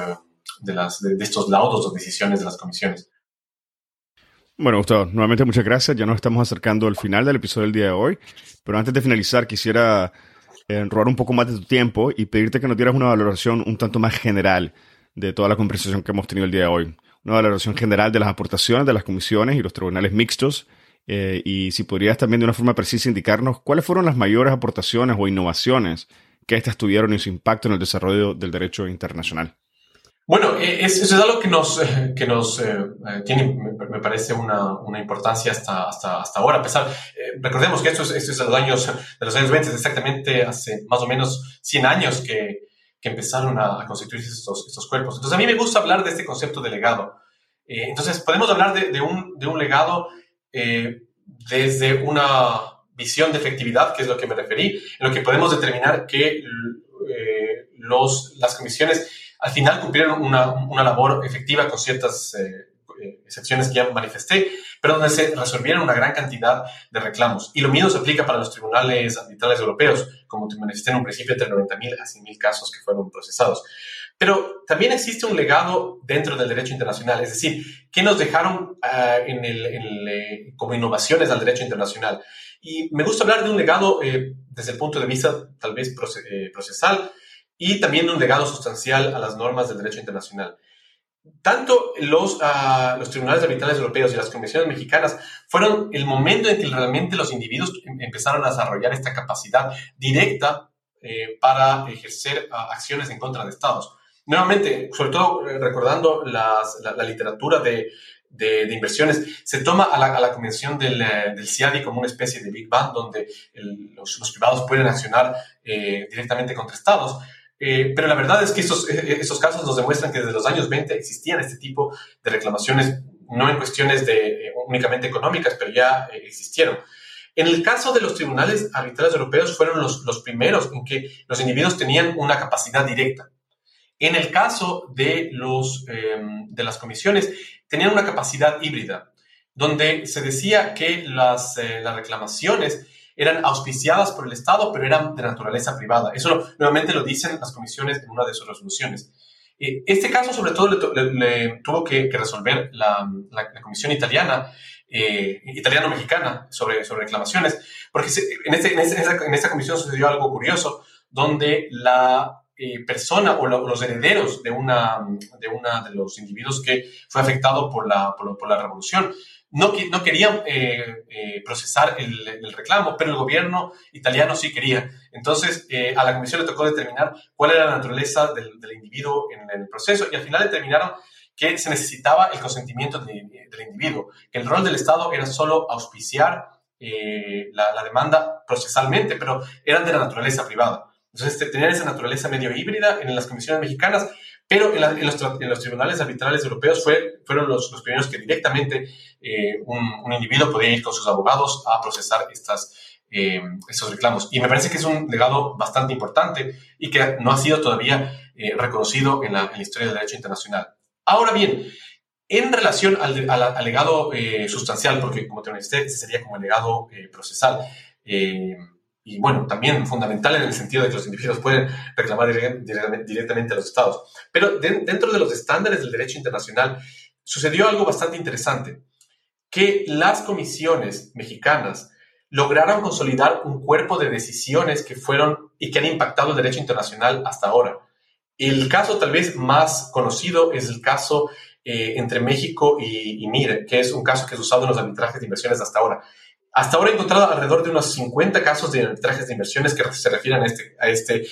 estos laudos o decisiones de las comisiones. Bueno, Gustavo, nuevamente muchas gracias. Ya nos estamos acercando al final del episodio del día de hoy, pero antes de finalizar quisiera robar un poco más de tu tiempo y pedirte que nos dieras una valoración un tanto más general de toda la conversación que hemos tenido el día de hoy. Una valoración general de las aportaciones de las comisiones y los tribunales mixtos, y si podrías también de una forma precisa indicarnos cuáles fueron las mayores aportaciones o innovaciones que éstas tuvieron y su impacto en el desarrollo del derecho internacional. Bueno, eso es algo que nos tiene, me parece, una importancia hasta ahora. A pesar, recordemos que esto es de los años 20, exactamente hace más o menos 100 años que empezaron a constituirse estos cuerpos. Entonces, a mí me gusta hablar de este concepto de legado. Entonces, podemos hablar de un legado desde una visión de efectividad, que es lo que me referí, en lo que podemos determinar que las comisiones al final cumplieron una labor efectiva con ciertas excepciones que ya manifesté, pero donde se resolvieron una gran cantidad de reclamos. Y lo mismo se aplica para los tribunales arbitrales europeos, como te manifesté en un principio, entre 90.000 a 100.000 casos que fueron procesados. Pero también existe un legado dentro del derecho internacional, es decir, ¿qué nos dejaron como innovaciones al derecho internacional? Y me gusta hablar de un legado desde el punto de vista tal vez procesal y también de un legado sustancial a las normas del derecho internacional. Tanto los tribunales arbitrales europeos y las comisiones mexicanas fueron el momento en que realmente los individuos empezaron a desarrollar esta capacidad directa para ejercer acciones en contra de estados. Nuevamente, sobre todo recordando la literatura de inversiones, se toma a la convención del CIADI como una especie de Big Bang, donde los privados pueden accionar directamente contra estados. Pero la verdad es que estos casos nos demuestran que desde los años 20 existían este tipo de reclamaciones, no en cuestiones únicamente económicas, pero ya existieron. En el caso de los tribunales arbitrales europeos fueron los primeros en que los individuos tenían una capacidad directa. En el caso de las comisiones, tenían una capacidad híbrida, donde se decía que las reclamaciones eran auspiciadas por el Estado, pero eran de naturaleza privada. Eso nuevamente lo dicen las comisiones en una de sus resoluciones. Este caso, sobre todo, le tuvo que resolver la comisión italiano-mexicana sobre reclamaciones, porque en esta comisión sucedió algo curioso, donde la persona o los herederos de los individuos que fue afectado por la revolución no querían procesar el reclamo, pero el gobierno italiano sí quería. Entonces, a la comisión le tocó determinar cuál era la naturaleza del individuo en el proceso, y al final determinaron que se necesitaba el consentimiento del individuo, que el rol del Estado era solo auspiciar la demanda procesalmente, pero eran de la naturaleza privada. Entonces, tenían esa naturaleza medio híbrida en las comisiones mexicanas, pero en los tribunales arbitrales europeos fueron los primeros que directamente un individuo podía ir con sus abogados a procesar estos reclamos. Y me parece que es un legado bastante importante y que no ha sido todavía reconocido en la historia del derecho internacional. Ahora bien, en relación al legado sustancial, porque como te mencioné, ese sería como el legado procesal, y bueno, también fundamental en el sentido de que los individuos pueden reclamar directamente a los estados. Pero dentro de los estándares del derecho internacional sucedió algo bastante interesante, que las comisiones mexicanas lograron consolidar un cuerpo de decisiones que han impactado el derecho internacional hasta ahora. El caso tal vez más conocido es el caso entre México y MIRE, que es un caso que es usado en los arbitrajes de inversiones hasta ahora. Hasta ahora he encontrado alrededor de unos 50 casos de arbitrajes de inversiones que se refieren a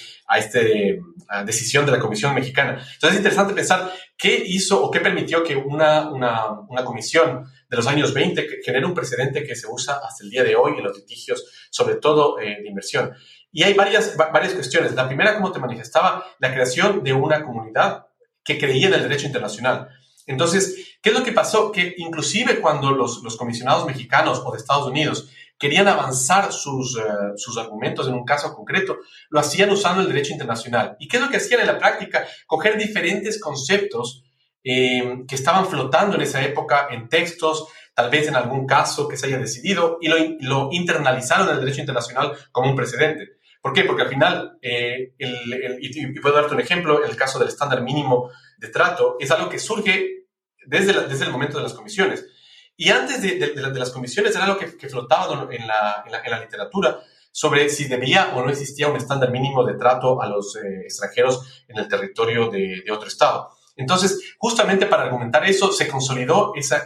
esta decisión de la Comisión Mexicana. Entonces es interesante pensar qué hizo o qué permitió que una comisión de los años 20 genere un precedente que se usa hasta el día de hoy en los litigios, sobre todo de inversión. Y hay varias cuestiones. La primera, como te manifestaba, la creación de una comunidad que creía en el derecho internacional. Entonces, ¿qué es lo que pasó? Que inclusive cuando los comisionados mexicanos o de Estados Unidos querían avanzar sus argumentos en un caso concreto, lo hacían usando el derecho internacional. ¿Y qué es lo que hacían en la práctica? Coger diferentes conceptos que estaban flotando en esa época en textos, tal vez en algún caso que se haya decidido, y lo internalizaron en el derecho internacional como un precedente. ¿Por qué? Porque al final, y puedo darte un ejemplo, el caso del estándar mínimo de trato es algo que surge desde el momento de las comisiones. Y antes de las comisiones era algo que flotaba en la literatura sobre si debía o no existía un estándar mínimo de trato a los extranjeros en el territorio de otro estado. Entonces, justamente para argumentar eso, se consolidó esa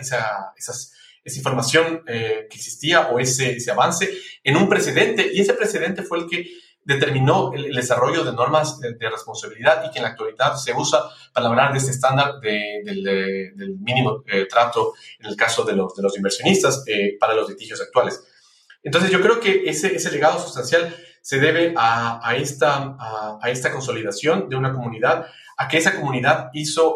información que existía o ese avance en un precedente, y ese precedente fue el que determinó el desarrollo de normas de responsabilidad y que en la actualidad se usa para hablar de este estándar del mínimo trato en el caso de los inversionistas para los litigios actuales. Entonces yo creo que ese legado sustancial se debe a esta consolidación de una comunidad, a que esa comunidad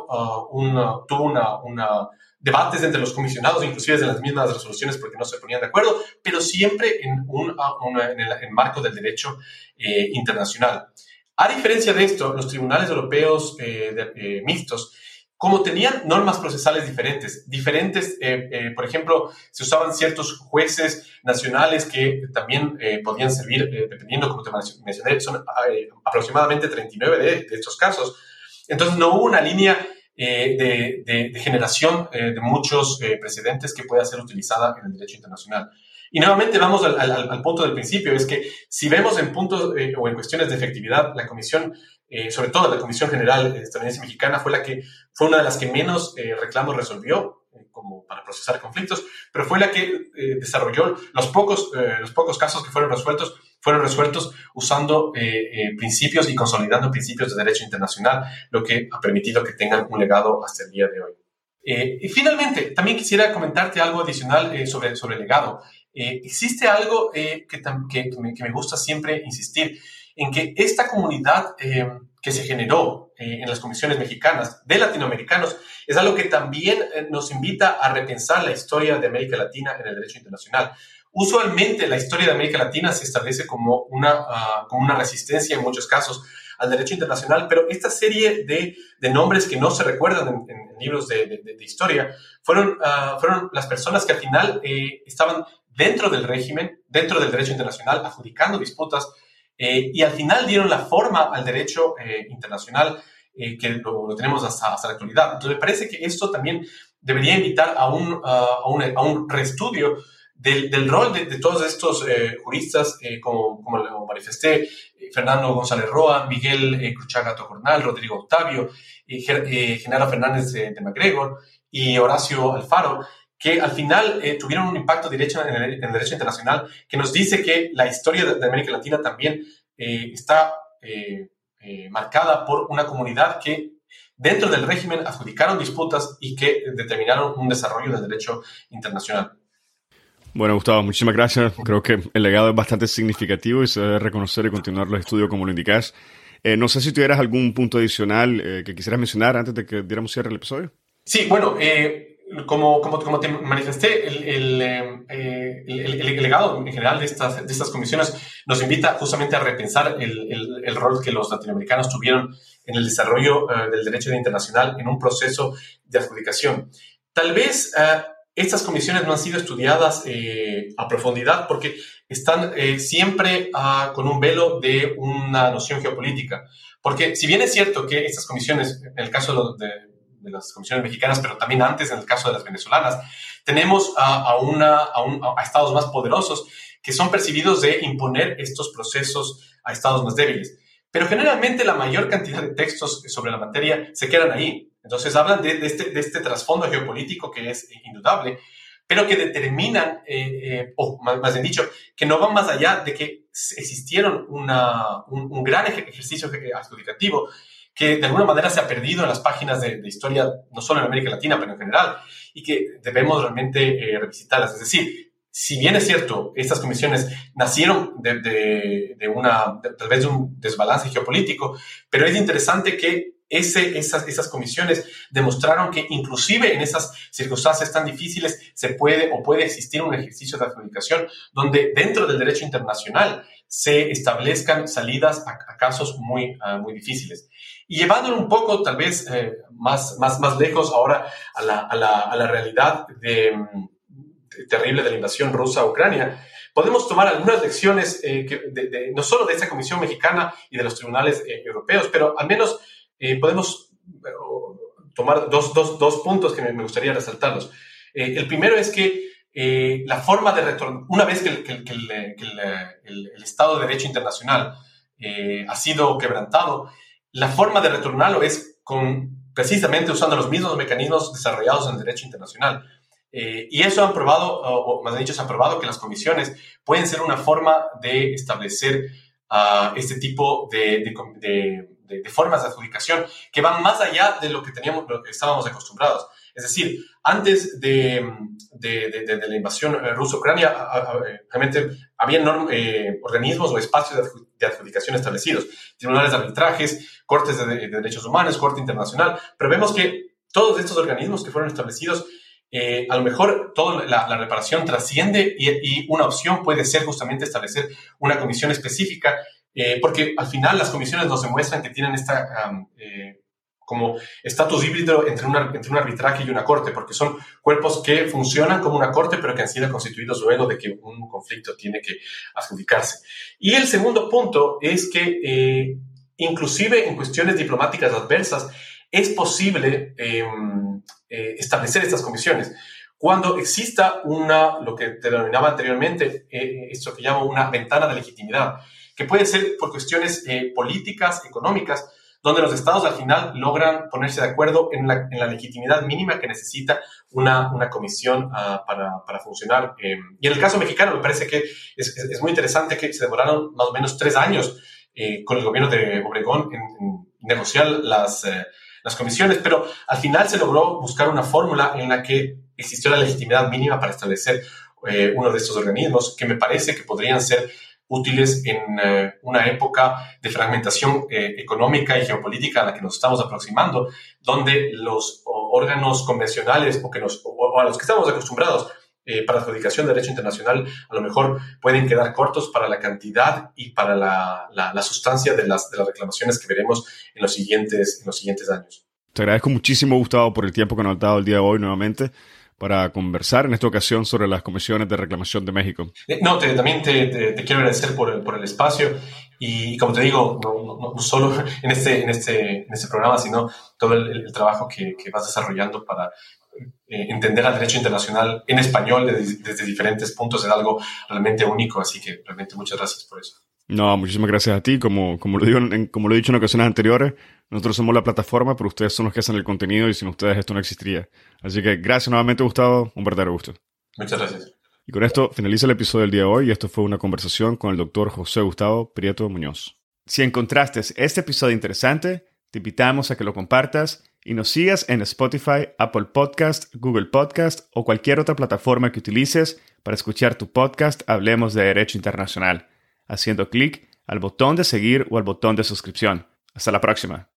tuvo debates entre los comisionados, inclusive en las mismas resoluciones porque no se ponían de acuerdo, pero siempre en el marco del derecho internacional. A diferencia de esto, los tribunales europeos mixtos, como tenían normas procesales diferentes, por ejemplo, se usaban ciertos jueces nacionales que también podían servir, dependiendo, como te mencioné, son aproximadamente 39 de estos casos. Entonces no hubo una línea de generación de muchos precedentes que pueda ser utilizada en el derecho internacional. Y nuevamente vamos al punto del principio, es que si vemos en puntos o en cuestiones de efectividad, la Comisión, sobre todo la Comisión General Estadounidense Mexicana, fue una de las que menos reclamos resolvió como para procesar conflictos, pero fue la que desarrolló los pocos casos que fueron resueltos usando principios y consolidando principios de derecho internacional, lo que ha permitido que tengan un legado hasta el día de hoy. Y finalmente, también quisiera comentarte algo adicional sobre el legado. Existe algo que me gusta siempre insistir, en que esta comunidad que se generó en las comisiones mexicanas de latinoamericanos es algo que también nos invita a repensar la historia de América Latina en el derecho internacional. Usualmente la historia de América Latina se establece como una resistencia en muchos casos al derecho internacional, pero esta serie de nombres que no se recuerdan en libros de historia fueron las personas que al final estaban dentro del régimen, dentro del derecho internacional, adjudicando disputas y al final dieron la forma al derecho internacional que lo tenemos hasta la actualidad. Entonces me parece que esto también debería invitar a un reestudio del rol de todos estos juristas, como lo manifesté, Fernando González Roa, Miguel Cruchaga Tocornal, Rodrigo Octavio, Genaro Fernández de MacGregor y Horacio Alfaro, que al final tuvieron un impacto directo en el derecho internacional, que nos dice que la historia de América Latina también está marcada por una comunidad que dentro del régimen adjudicaron disputas y que determinaron un desarrollo del derecho internacional. Bueno, Gustavo, muchísimas gracias. Creo que el legado es bastante significativo y se debe reconocer y continuar los estudios como lo indicas. No sé si tuvieras algún punto adicional que quisieras mencionar antes de que diéramos cierre al episodio. Sí, bueno, como te manifesté, el legado en general de estas comisiones nos invita justamente a repensar el rol que los latinoamericanos tuvieron en el desarrollo del derecho internacional en un proceso de adjudicación. Tal vez estas comisiones no han sido estudiadas a profundidad porque están siempre con un velo de una noción geopolítica. Porque si bien es cierto que estas comisiones, en el caso de las comisiones mexicanas, pero también antes en el caso de las venezolanas, tenemos a estados más poderosos que son percibidos de imponer estos procesos a estados más débiles. Pero generalmente la mayor cantidad de textos sobre la materia se quedan ahí. Entonces hablan de este trasfondo geopolítico que es indudable, pero que determinan, o más bien dicho, que no van más allá de que existieron un gran ejercicio adjudicativo que de alguna manera se ha perdido en las páginas de historia, no solo en América Latina, pero en general, y que debemos realmente revisitarlas. Es decir, si bien es cierto, estas comisiones nacieron tal vez de un desbalance geopolítico, pero es interesante que esas comisiones demostraron que inclusive en esas circunstancias tan difíciles puede existir un ejercicio de adjudicación donde dentro del derecho internacional se establezcan salidas a casos muy difíciles. Y llevándolo un poco tal vez más lejos ahora a la realidad terrible de la invasión rusa a Ucrania, podemos tomar algunas lecciones no solo de esta Comisión Mexicana y de los tribunales europeos, pero al menos podemos tomar dos puntos que me gustaría resaltarlos. El primero es que la forma de retorno, una vez que el Estado de Derecho Internacional ha sido quebrantado, la forma de retornarlo es precisamente usando los mismos mecanismos desarrollados en el derecho internacional. Y eso han probado, o más bien dicho, se ha probado que las comisiones pueden ser una forma de establecer este tipo de formas de adjudicación que van más allá de lo que estábamos acostumbrados. Es decir, antes de la invasión ruso-ucrania, realmente había organismos o espacios de adjudicación establecidos, tribunales de arbitrajes, cortes de derechos humanos, corte internacional, pero vemos que todos estos organismos que fueron establecidos, a lo mejor toda la reparación trasciende y una opción puede ser justamente establecer una comisión específica, porque al final las comisiones nos demuestran que tienen como estatus híbrido entre un arbitraje y una corte, porque son cuerpos que funcionan como una corte, pero que han sido constituidos luego de que un conflicto tiene que adjudicarse. Y el segundo punto es que inclusive en cuestiones diplomáticas adversas, es posible establecer estas comisiones. Cuando exista lo que te denominaba anteriormente, esto que llamo una ventana de legitimidad, que puede ser por cuestiones políticas, económicas, donde los estados al final logran ponerse de acuerdo en la legitimidad mínima que necesita una comisión para funcionar. Y en el caso mexicano me parece que es muy interesante que se demoraron más o menos 3 años con el gobierno de Obregón en negociar las comisiones, pero al final se logró buscar una fórmula en la que existió la legitimidad mínima para establecer uno de estos organismos que me parece que podrían ser útiles en una época de fragmentación económica y geopolítica a la que nos estamos aproximando, donde los órganos convencionales o a los que estamos acostumbrados para adjudicación de derecho internacional a lo mejor pueden quedar cortos para la cantidad y para la sustancia de las reclamaciones que veremos en los siguientes años. Te agradezco muchísimo, Gustavo, por el tiempo que nos has dado el día de hoy nuevamente para conversar en esta ocasión sobre las comisiones de reclamación de México. También te quiero agradecer por el espacio y como te digo, no solo en este programa, sino todo el trabajo que vas desarrollando para entender al derecho internacional en español desde diferentes puntos es algo realmente único, así que realmente muchas gracias por eso. No, muchísimas gracias a ti. Como lo he dicho en ocasiones anteriores, nosotros somos la plataforma, pero ustedes son los que hacen el contenido y sin ustedes esto no existiría. Así que gracias nuevamente, Gustavo. Un verdadero gusto. Muchas gracias. Y con esto finaliza el episodio del día de hoy y esto fue una conversación con el doctor José Gustavo Prieto Muñoz. Si encontraste este episodio interesante, te invitamos a que lo compartas y nos sigas en Spotify, Apple Podcast, Google Podcast o cualquier otra plataforma que utilices para escuchar tu podcast Hablemos de Derecho Internacional, haciendo clic al botón de seguir o al botón de suscripción. Hasta la próxima.